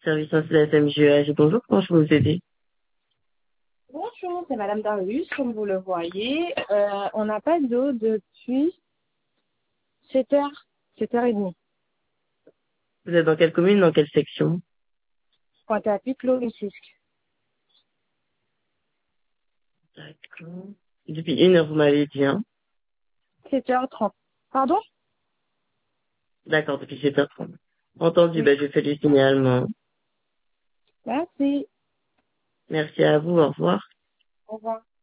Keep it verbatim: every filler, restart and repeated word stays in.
Service National F M G E H, bonjour, comment je peux vous aider? Bonjour, c'est Madame Darius, comme vous le voyez. Euh, on n'a pas d'eau depuis sept heures, sept heures trente. Vous êtes dans quelle commune, dans quelle section? Pointe-à-Pitre, Lorisisque. D'accord. Depuis une heure, vous m'avez dit, hein? sept heures trente. Pardon? D'accord, depuis sept heures trente. Entendu, Oui. ben, je fais le signalement. Merci. Merci à vous, au revoir. Au revoir.